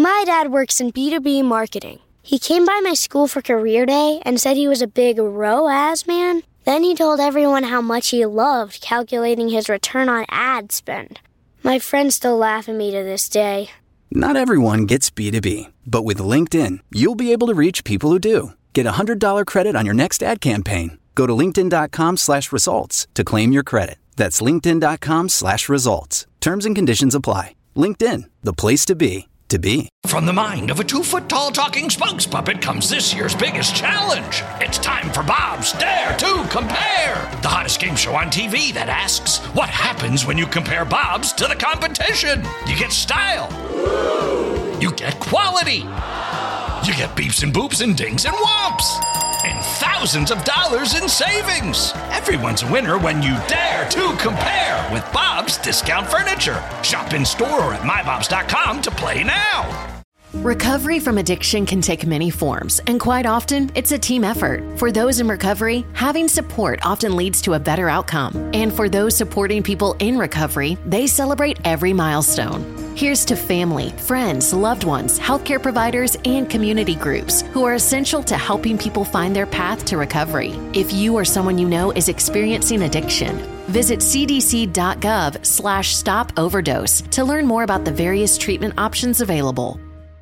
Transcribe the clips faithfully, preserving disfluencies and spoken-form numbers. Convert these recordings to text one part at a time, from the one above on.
My dad works in B two B marketing. He came by my school for career day and said he was a big R O A S man. Then he told everyone how much he loved calculating his return on ad spend. My friends still laugh at me to this day. Not everyone gets B two B, but with LinkedIn, you'll be able to reach people who do. Get a one hundred dollars credit on your next ad campaign. Go to linkedin.com slash results to claim your credit. That's linkedin.com slash results. Terms and conditions apply. LinkedIn, the place to be, to be. From the mind of a two-foot-tall talking spokes puppet comes this year's biggest challenge. It's time for Bob's Dare to Compare, the hottest game show on T V that asks, what happens when you compare Bob's to the competition? You get style. You get quality. You get beeps and boops and dings and whomps. And thousands of dollars in savings. Everyone's a winner when you dare to compare with Bob's Discount Furniture. Shop in store or at my bobs dot com to play now. Recovery from addiction can take many forms, and quite often, it's a team effort. For those in recovery, having support often leads to a better outcome. And for those supporting people in recovery, they celebrate every milestone. Here's to family, friends, loved ones, healthcare providers, and community groups who are essential to helping people find their path to recovery. If you or someone you know is experiencing addiction, visit cdc.gov slash stop overdose to learn more about the various treatment options available.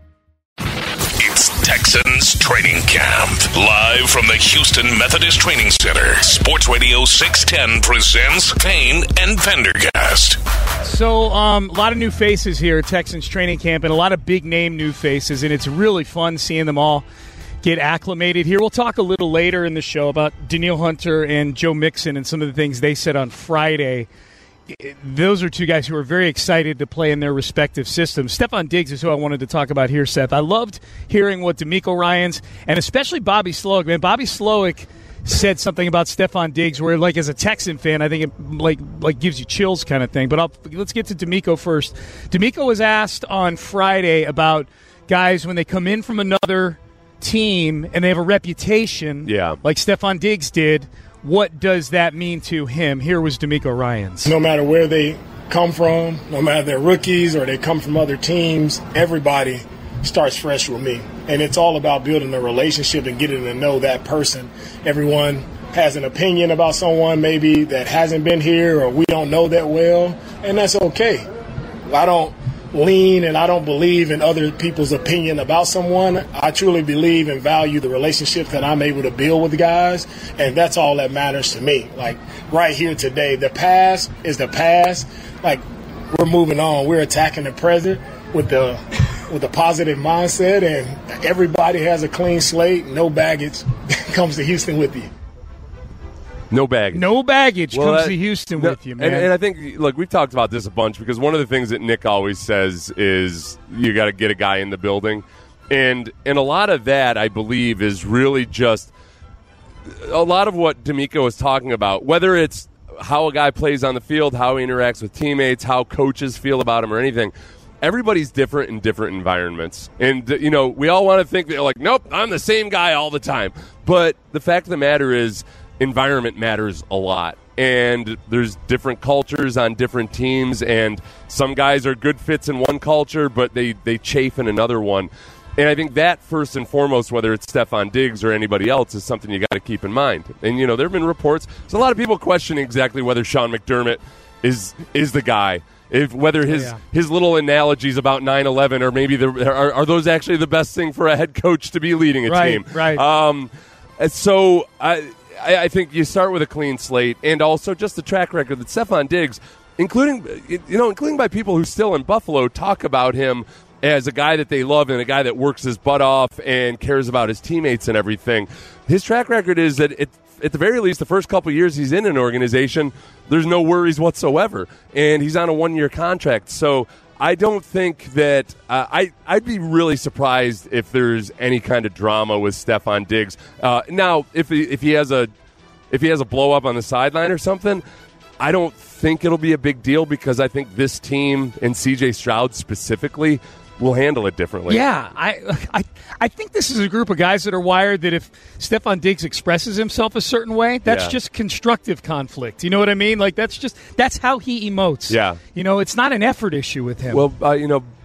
It's Texans Training Camp. Live from the Houston Methodist Training Center. Sports Radio six ten presents Payne and Pendergast. So, um, a lot of new faces here at Texans Training Camp and a lot of big-name new faces, and it's really fun seeing them all get acclimated here. We'll talk a little later in the show about Danielle Hunter and Joe Mixon and some of the things they said on Friday. Those are two guys who are very excited to play in their respective systems. Stefon Diggs is who I wanted to talk about here, Seth. I loved hearing what DeMeco Ryans and especially Bobby Slowik, man, Bobby Slowik said something about Stefon Diggs where, like, as a Texan fan, I think it like like gives you chills kind of thing. But I'll, let's get to DeMeco first. DeMeco was asked on Friday about guys when they come in from another team and they have a reputation, yeah. like Stefon Diggs did. What does that mean to him? Here was DeMeco Ryans. No matter where they come from, no matter they're rookies or they come from other teams, everybody starts fresh with me. And it's all about building a relationship and getting to know that person. Everyone has an opinion about someone maybe that hasn't been here or we don't know that well, and that's okay. I don't lean and I don't believe in other people's opinion about someone. I truly believe and value the relationship that I'm able to build with guys, and that's all that matters to me. Like right here today, the past is the past. Like we're moving on. We're attacking the present with the with a positive mindset, and everybody has a clean slate. No baggage comes to Houston with you. No baggage. No baggage well, comes that, to Houston no, with you, man. And, and I think, look, we've talked about this a bunch because one of the things that Nick always says is you got to get a guy in the building. And and a lot of that, I believe, is really just a lot of what DeMeco is talking about, whether it's how a guy plays on the field, how he interacts with teammates, how coaches feel about him or anything. Everybody's different in different environments. And, you know, we all want to think that, like, nope, I'm the same guy all the time. But the fact of the matter is environment matters a lot. And there's different cultures on different teams, and some guys are good fits in one culture, but they, they chafe in another one. And I think that, first and foremost, whether it's Stefon Diggs or anybody else, is something you got to keep in mind. And, you know, there have been reports. There's a lot of people questioning exactly whether Sean McDermott is is the guy. If whether his oh, yeah. his little analogies about nine eleven or maybe the, are, are those actually the best thing for a head coach to be leading a right, team. Right, um, so I, I think you start with a clean slate and also just the track record that Stefon Diggs, including you know, including by people who still in Buffalo talk about him as a guy that they love and a guy that works his butt off and cares about his teammates and everything. His track record is that it, at the very least, the first couple of years he's in an organization, there's no worries whatsoever. And he's on a one-year contract. So I don't think that uh, – I, I'd be really surprised if there's any kind of drama with Stefon Diggs. Uh, now, if he, if he has a if he has a blow-up on the sideline or something, I don't think it'll be a big deal because I think this team and C J Stroud specifically – we'll handle it differently. Yeah, I, I I think this is a group of guys that are wired that if Stefon Diggs expresses himself a certain way, that's yeah. just constructive conflict. You know what I mean? Like, that's just, that's how he emotes. Yeah. You know, it's not an effort issue with him. Well, uh, you know,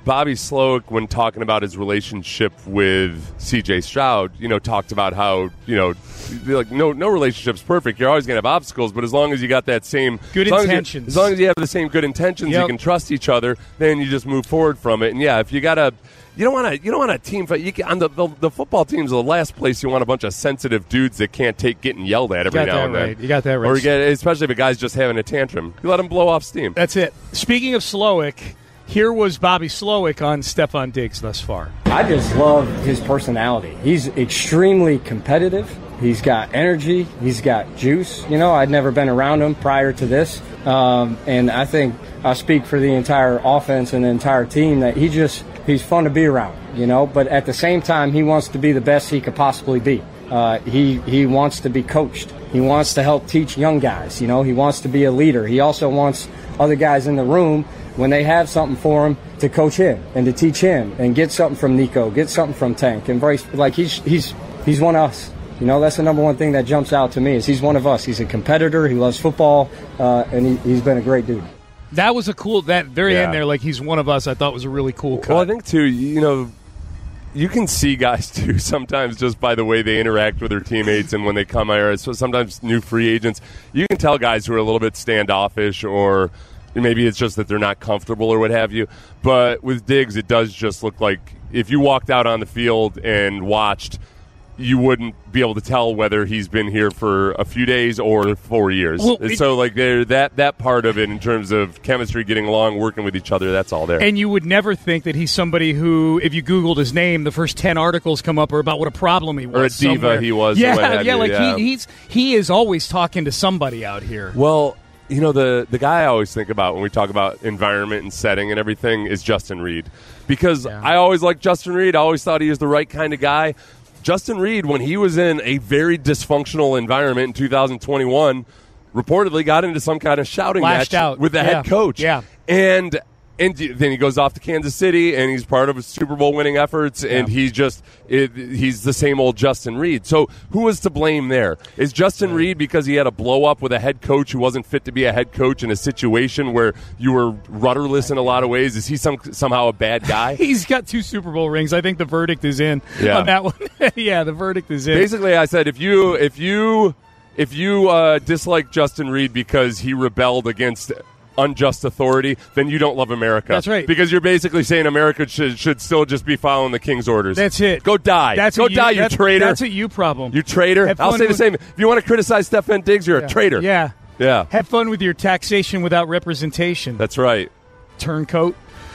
Bobby Slowick, when talking about his relationship with C J Stroud, you know, talked about how, you know, like no no relationship's perfect. You're always going to have obstacles, but as long as you got that same good as intentions, as, as long as you have the same good intentions, yep. you can trust each other. Then you just move forward from it. And yeah, if you got a You don't want to. You don't want a team fight. You can, on the, the the football teams, the last place you want a bunch of sensitive dudes that can't take getting yelled at every now and right. then. You got that right. Or you get, especially if a guy's just having a tantrum, you let him blow off steam. That's it. Speaking of Slowick, here was Bobby Slowick on Stefon Diggs thus far. I just love his personality. He's extremely competitive. He's got energy. He's got juice. You know, I'd never been around him prior to this, um, and I think I speak for the entire offense and the entire team that he just. He's fun to be around, you know, but at the same time, he wants to be the best he could possibly be. Uh, he he wants to be coached. He wants to help teach young guys, you know. He wants to be a leader. He also wants other guys in the room, when they have something for him, to coach him and to teach him and get something from Nico, get something from Tank. Embrace, like he's he's he's one of us. You know, that's the number one thing that jumps out to me is he's one of us. He's a competitor. He loves football, uh, and he, he's been a great dude. That was a cool, that very yeah. end there, like he's one of us, I thought was a really cool cut. Well, I think, too, you know, you can see guys, too, sometimes just by the way they interact with their teammates and when they come here. So sometimes new free agents, you can tell guys who are a little bit standoffish or maybe it's just that they're not comfortable or what have you. But with Diggs, it does just look like if you walked out on the field and watched, you wouldn't be able to tell whether he's been here for a few days or four years. Well, it, so, like, there, that that part of it in terms of chemistry, getting along, working with each other, that's all there. And you would never think that he's somebody who, if you Googled his name, the first ten articles come up are about what a problem he was. Or a diva somewhere. he was. Yeah, or what have yeah, you, like yeah. He, he's he is always talking to somebody out here. Well, you know, the, the guy I always think about when we talk about environment and setting and everything is Justin Reed. Because yeah. I always liked Justin Reed. I always thought he was the right kind of guy. Justin Reed, when he was in a very dysfunctional environment in two thousand twenty-one, reportedly got into some kind of shouting Lashed match out. with the yeah. head coach. Yeah. And and then he goes off to Kansas City, and he's part of his Super Bowl winning efforts, and yeah. he's just it, he's the same old Justin Reed. So who is to blame there? Is Justin Reed because he had a blow-up with a head coach who wasn't fit to be a head coach in a situation where you were rudderless in a lot of ways? Is he some somehow a bad guy? He's got two Super Bowl rings. I think the verdict is in yeah. on that one. yeah, the verdict is in. Basically, I said if you if you if you uh, dislike Justin Reed because he rebelled against unjust authority, then you don't love America. That's right. Because you're basically saying America should should still just be following the king's orders. That's it. Go die. That's Go you, die, you that's, traitor. That's a you problem. You traitor. Have I'll say the with, same. If you want to criticize Stefon Diggs, you're yeah. a traitor. Yeah. Yeah. Have fun with your taxation without representation. That's right. Turncoat.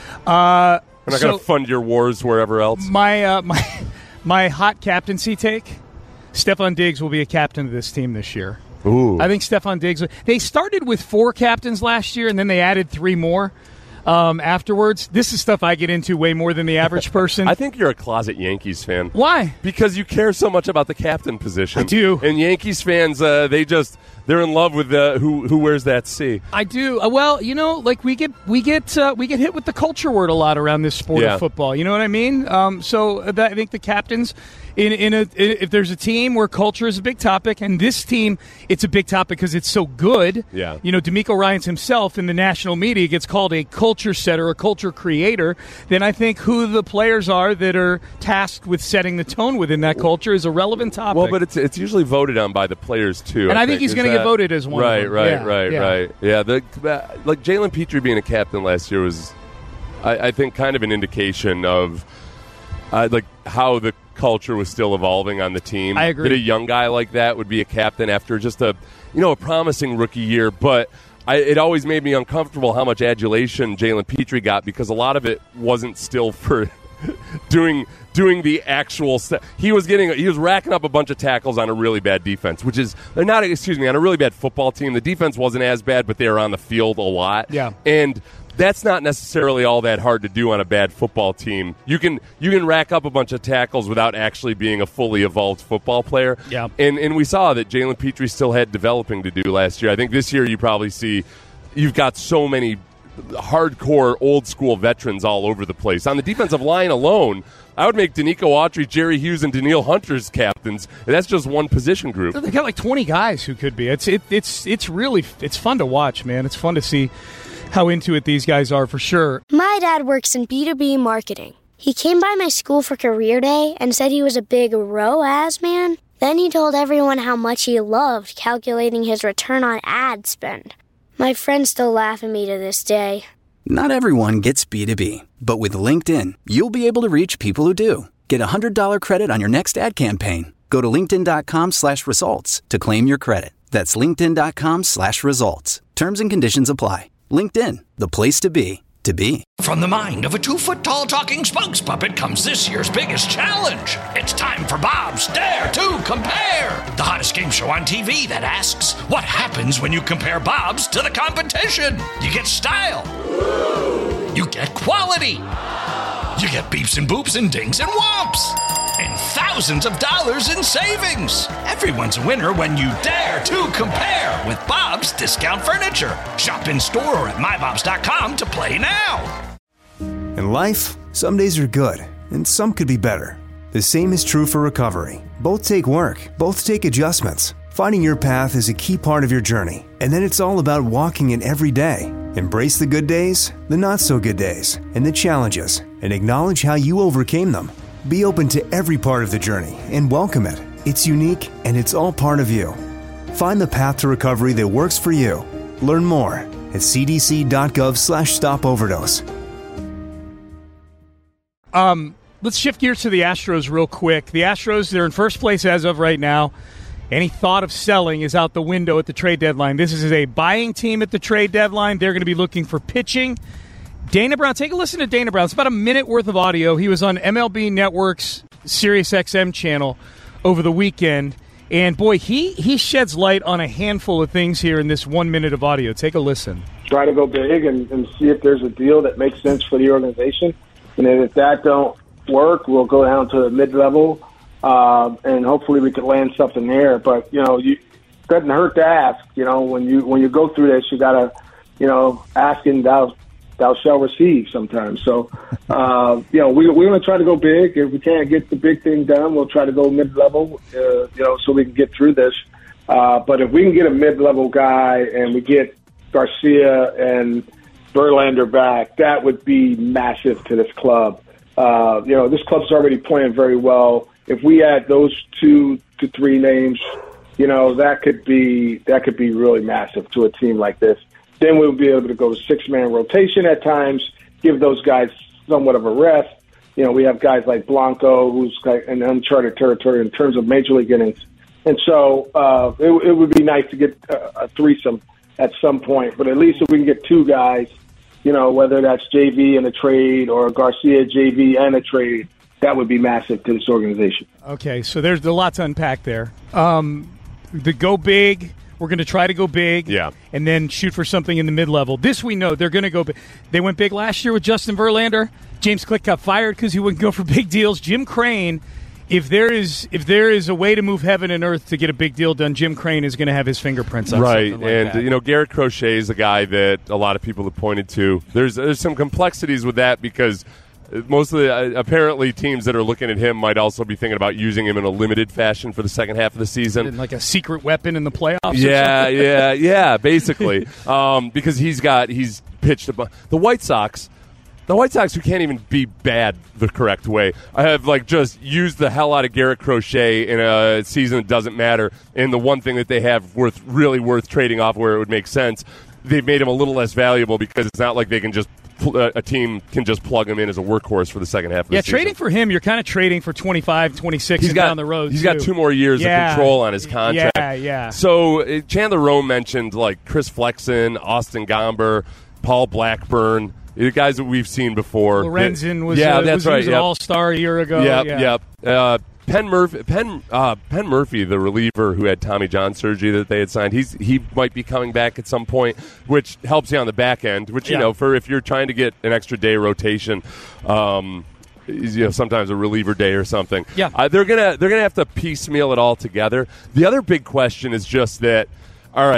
Uh, We're not so going to fund your wars wherever else. My, uh, my, my hot captaincy take, Stefon Diggs will be a captain of this team this year. Ooh. I think Stefon Diggs. They started with four captains last year, and then they added three more um, afterwards. This is stuff I get into way more than the average person. I think you're a closet Yankees fan. Why? Because you care so much about the captain position. I do. And Yankees fans, uh, they just they're in love with uh, who who wears that C. I do. Uh, well, you know, like we get we get uh, we get hit with the culture word a lot around this sport yeah. of football. You know what I mean? Um, so that, I think the captains. In, in a, if there's a team where culture is a big topic, and this team, it's a big topic because it's so good. Yeah. You know, DeMeco Ryans himself in the national media gets called a culture setter, a culture creator. Then I think who the players are that are tasked with setting the tone within that culture is a relevant topic. Well, but it's it's usually voted on by the players too. And I, I think, think he's going to get voted as one. Right, of them. right, yeah, right, yeah. right. Yeah, the uh, like Jalen Petrie being a captain last year was, I, I think, kind of an indication of uh, like how the culture was still evolving on the team. I agree. That a young guy like that would be a captain after just a, you know, a promising rookie year. But I, it always made me uncomfortable how much adulation Jalen Petrie got because a lot of it wasn't still for doing doing the actual stuff. He was getting he was racking up a bunch of tackles on a really bad defense, which is they're not excuse me on a really bad football team. The defense wasn't as bad, but they were on the field a lot. Yeah, and. That's not necessarily all that hard to do on a bad football team. You can you can rack up a bunch of tackles without actually being a fully evolved football player. Yeah. And and we saw that Jalen Petrie still had developing to do last year. I think this year you probably see you've got so many hardcore old school veterans all over the place. On the defensive line alone, I would make Danico Autry, Jerry Hughes, and Daniil Hunter's captains. And that's just one position group. They got like twenty guys who could be. It's it, it's it's really it's fun to watch, man. It's fun to see how into it these guys are for sure. My dad works in B two B marketing. He came by my school for career day and said he was a big R O A S man. Then he told everyone how much he loved calculating his return on ad spend. My friends still laugh at me to this day. Not everyone gets B two B, but with LinkedIn, you'll be able to reach people who do. Get a one hundred dollars credit on your next ad campaign. Go to linkedin.com slash results to claim your credit. That's linkedin.com slash results. Terms and conditions apply. LinkedIn, the place to be, to be. From the mind of a two-foot-tall talking spokes puppet comes this year's biggest challenge. It's time for Bob's Dare to Compare, the hottest game show on T V that asks, what happens when you compare Bobs to the competition? You get style. You get quality. You get beeps and boops and dings and whomps. And thousands of dollars in savings. Everyone's a winner when you dare to compare with Bob's Discount Furniture. Shop in store or at my bobs dot com to play now. In life, some days are good, and some could be better. The same is true for recovery. Both take work, both take adjustments. Finding your path is a key part of your journey, and then it's all about walking it every day. Embrace the good days, the not-so-good days, and the challenges, and acknowledge how you overcame them. Be open to every part of the journey and welcome it. It's unique, and it's all part of you. Find the path to recovery that works for you. Learn more at cdc.gov slash stop overdose. Um, let's shift gears to the Astros real quick. The Astros, they're in first place as of right now. Any thought of selling is out the window at the trade deadline. This is a buying team at the trade deadline. They're going to be looking for pitching. Dana Brown, take a listen to Dana Brown. It's about a minute worth of audio. He was on M L B Network's Sirius X M channel over the weekend. And, boy, he, he sheds light on a handful of things here in this one minute of audio. Take a listen. Try to go big and, and see if there's a deal that makes sense for the organization. And then if that don't work, we'll go down to the mid-level, uh, and hopefully we can land something there. But, you know, you, it doesn't hurt to ask. You know, when you when you go through this, you got to, you know, ask and thou, thou shalt receive sometimes. So, uh, you know, we, we're going to try to go big. If we can't get the big thing done, we'll try to go mid-level, uh, you know, so we can get through this. Uh, but if we can get a mid-level guy and we get Garcia and Verlander back, that would be massive to this club. Uh, you know, this club's already playing very well. If we add those two to three names, you know, that could be that could be really massive to a team like this. Then we'll be able to go to six-man rotation at times, give those guys somewhat of a rest. You know, we have guys like Blanco, who's in uncharted territory in terms of major league innings. And so uh, it, it would be nice to get a, a threesome at some point. But at least if we can get two guys, you know, whether that's J V and a trade or Garcia, J V, and a trade, that would be massive to this organization. Okay, so there's a lot to unpack there. Um, the go big, we're going to try to go big, yeah, and then shoot for something in the mid-level. This we know they're going to go big. They went big last year with Justin Verlander. James Click got fired because he wouldn't go for big deals. Jim Crane, if there is if there is a way to move heaven and earth to get a big deal done, Jim Crane is going to have his fingerprints on right. something like and that. you know, Garrett Crochet is a guy that a lot of people have pointed to. There's there's some complexities with that because most of the uh, apparently teams that are looking at him might also be thinking about using him in a limited fashion for the second half of the season, like a secret weapon in the playoffs. Yeah, yeah, yeah. Basically, um, because he's got he's pitched a bu- the White Sox. The White Sox, who can't even be bad the correct way, I have like just used the hell out of Garrett Crochet in a season that doesn't matter. And the one thing that they have worth really worth trading off where it would make sense, they've made him a little less valuable because it's not like they can just a team can just plug him in as a workhorse for the second half of the yeah, season. Yeah, trading for him, you're kind of trading for twenty-five, twenty-six he's and got, down the road. He's too. got two more years yeah. of control on his contract. Yeah, yeah. So uh, Chandler Rome mentioned like Chris Flexen, Austin Gomber, Paul Blackburn, the guys that we've seen before. Lorenzen was, yeah, uh, that's was, right, was an yep. all-star a year ago. Yep, yeah, yep. Uh, Penn Murphy, Penn, uh, Penn Murphy, the reliever who had Tommy John surgery that they had signed, he's he might be coming back at some point, which helps you on the back end. Which you yeah. know, for if you're trying to get an extra day rotation, um, you know, sometimes a reliever day or something. Yeah, uh, they're gonna they're gonna have to piecemeal it all together. The other big question is just that. All right,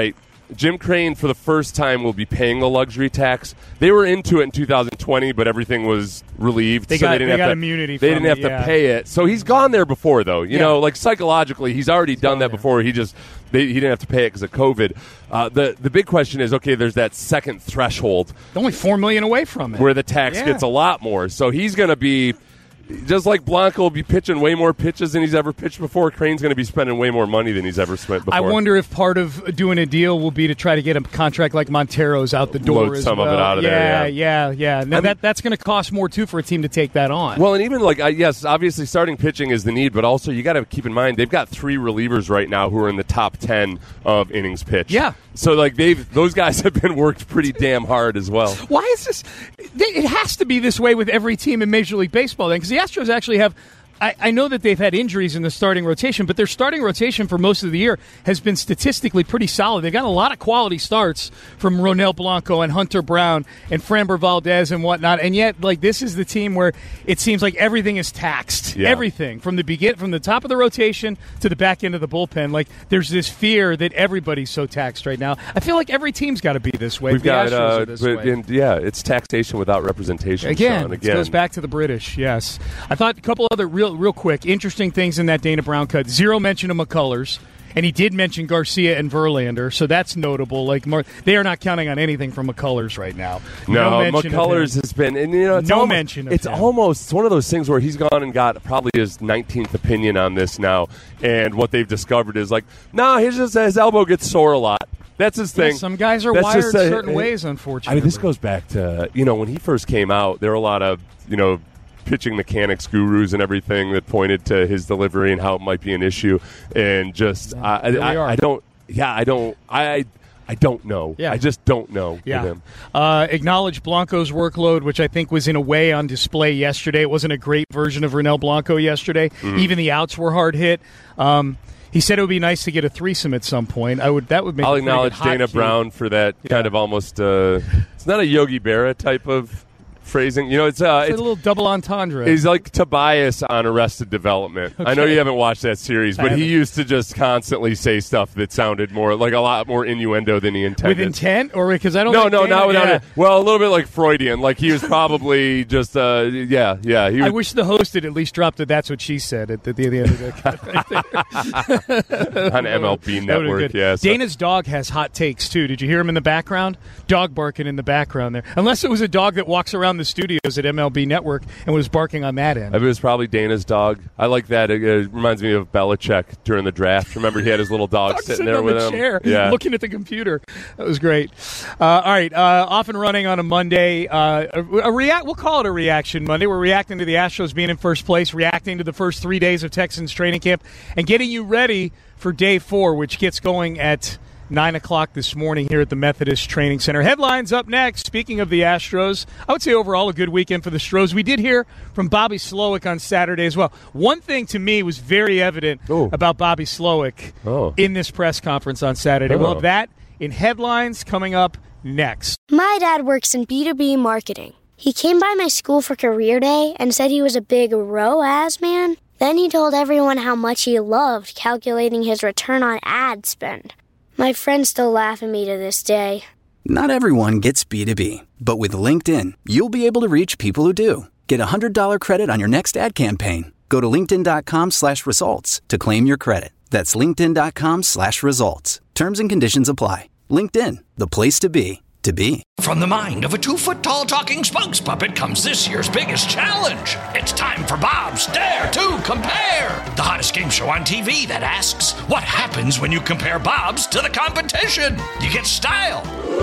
Jim Crane, for the first time, will be paying the luxury tax. They were into it in two thousand twenty, but everything was relieved. They so got, they didn't they have got to, immunity They from didn't have it, to yeah. pay it. So he's gone there before, though. You Yeah. know, like psychologically, he's already done that before. He just they, he didn't have to pay it because of COVID. Uh, the the big question is, okay, there's that second threshold. Only four million away from it, where the tax Yeah. gets a lot more. So he's going to be. Just like Blanco will be pitching way more pitches than he's ever pitched before, Crane's going to be spending way more money than he's ever spent before. I wonder if part of doing a deal will be to try to get a contract like Montero's out the door. Load as some well. of it out of yeah, there, Yeah, yeah, yeah. Now that that's going to cost more too for a team to take that on. Well, and even like, uh, yes, obviously starting pitching is the need, but also you got to keep in mind they've got three relievers right now who are in the top ten of innings pitched. Yeah. So like they've those guys have been worked pretty damn hard as well. Why is this? It has to be this way with every team in Major League Baseball, then, because the Astros actually have. I, I know that they've had injuries in the starting rotation, but their starting rotation for most of the year has been statistically pretty solid. They've got a lot of quality starts from Ronel Blanco and Hunter Brown and Framber Valdez and whatnot, and yet, like, this is the team where it seems like everything is taxed. Yeah. Everything from the begin, from the top of the rotation to the back end of the bullpen. Like, there's this fear that everybody's so taxed right now. I feel like every team's got to be this way. We've the got, Astros uh, are this but, way. and, yeah, it's taxation without representation. Again, Sean. it Again, goes back to the British, yes. I thought a couple other real real quick, interesting things in that Dana Brown cut. Zero mention of McCullers, and he did mention Garcia and Verlander, so that's notable. Like Mar- They are not counting on anything from McCullers right now. No, mention of McCullers him. has been, and you know, it's No almost, mention of It's him. almost it's one of those things where he's gone and got probably his nineteenth opinion on this now, and what they've discovered is like, no, nah, his just his elbow gets sore a lot. That's his thing. Yeah, some guys are That's wired just, uh, certain uh, ways, unfortunately. I mean, this goes back to, you know, when he first came out, there were a lot of, you know, pitching mechanics gurus and everything that pointed to his delivery and how it might be an issue, and just Yeah, I, here we I, are. I don't, yeah, I don't, I, I don't know. Yeah. I just don't know Yeah. with him. Uh, acknowledge Blanco's workload, which I think was in a way on display yesterday. It wasn't a great version of Ronel Blanco yesterday. Mm-hmm. Even the outs were hard hit. Um, he said it would be nice to get a threesome at some point. I would. That would make. I'll a pretty good acknowledge Dana hotkey. Brown for that Yeah. kind of almost. Uh, it's not a Yogi Berra type of phrasing. You know, it's uh, It's, it's, a little double entendre. he's like Tobias on Arrested Development. I know Okay. you haven't watched that series, I but he haven't. used to just constantly say stuff that sounded more like a lot more innuendo than he intended. with intent, or because I don't. No, think no, Dana, not without yeah. it. Well, a little bit like Freudian. Like he was probably just, uh, yeah, yeah. He I was, wish the host had at least dropped it. That's what she said at the, the, the end of the on M L B That would've been Network. good. Yeah, so- Dana's dog has hot takes too. Did you hear him in the background? Dog barking in the background there. Unless it was a dog that walks around the studios at M L B Network and was barking on that end. It was probably Dana's dog. I like that. It, it reminds me of Belichick during the draft. Remember, he had his little dog, Dog sitting sitting there on with the him. chair, Yeah. looking at the computer. That was great. Uh, all right, uh, off and running on a Monday. Uh, a, a react. We'll call it a reaction Monday. We're reacting to the Astros being in first place, reacting to the first three days of Texans training camp, and getting you ready for day four, which gets going at nine o'clock this morning here at the Methodist Training Center. Headlines up next. Speaking of the Astros, I would say overall a good weekend for the Stros. We did hear from Bobby Slowick on Saturday as well. One thing to me was very evident Ooh. about Bobby Slowick Oh. in this press conference on Saturday. Oh. We'll have that in headlines coming up next. My dad works in B two B marketing. He came by my school for career day and said he was a big R O A S man. Then he told everyone how much he loved calculating his return on ad spend. My friends still laugh at me to this day. Not everyone gets B two B, but with LinkedIn, you'll be able to reach people who do. Get a one hundred dollars credit on your next ad campaign. Go to linkedin.com slash results to claim your credit. That's linkedin.com slash results. Terms and conditions apply. LinkedIn, the place to be, to be. From the mind of a two-foot-tall talking spokes puppet comes this year's biggest challenge. It's time for Bob's Dare to Compare, the hottest game show on T V that asks, what happens when you compare Bob's to the competition? You get style.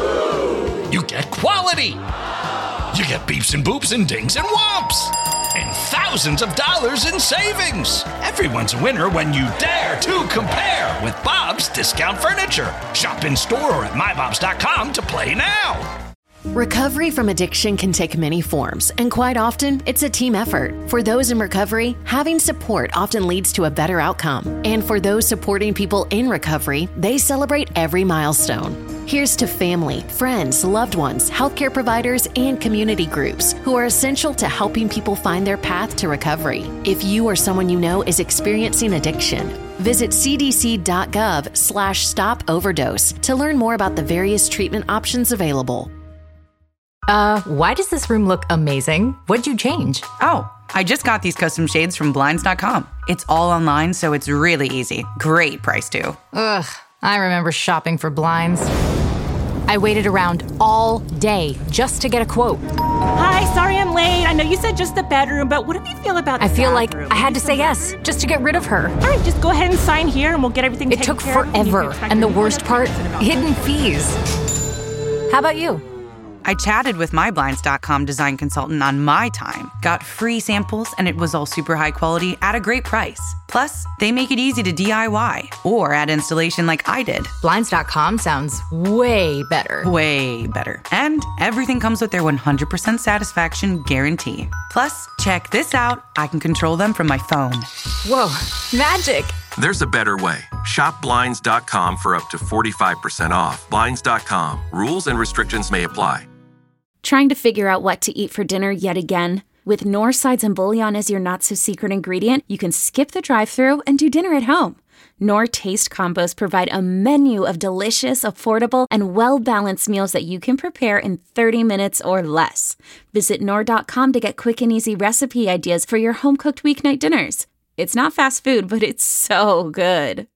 You get quality. You get beeps and boops and dings and whomps. And thousands of dollars in savings. Everyone's a winner when you dare to compare with Bob's Discount Furniture. Shop in store or at my bobs dot com to play now. Recovery from addiction can take many forms, and quite often, it's a team effort. For those in recovery, having support often leads to a better outcome. And for those supporting people in recovery, they celebrate every milestone. Here's to family, friends, loved ones, healthcare providers, and community groups who are essential to helping people find their path to recovery. If you or someone you know is experiencing addiction, Visit cdc.gov slash stop overdose to learn more about the various treatment options available. Uh, why does this room look amazing? What'd you change? Oh, I just got these custom shades from Blinds dot com. It's all online, so it's really easy. Great price, too. Ugh, I remember shopping for blinds. I waited around all day just to get a quote. Hi, sorry I'm late. I know you said just the bedroom, but what do you feel about the I feel bathroom? like I had to say yes just to get rid of her. All right, just go ahead and sign here and we'll get everything It taken took care of. forever, and the worst part, hidden fees. How about you? I chatted with my Blinds dot com design consultant on my time, got free samples, and it was all super high quality at a great price. Plus, they make it easy to D I Y or add installation like I did. Blinds dot com sounds way better. Way better. And everything comes with their one hundred percent satisfaction guarantee. Plus, check this out. I can control them from my phone. Whoa, magic. There's a better way. Shop Blinds dot com for up to forty-five percent off. Blinds dot com. Rules and restrictions may apply. Trying to figure out what to eat for dinner yet again? With Knorr sides and bouillon as your not-so-secret ingredient, you can skip the drive-thru and do dinner at home. Knorr Taste Combos provide a menu of delicious, affordable, and well-balanced meals that you can prepare in thirty minutes or less. Visit Knorr dot com to get quick and easy recipe ideas for your home-cooked weeknight dinners. It's not fast food, but it's so good.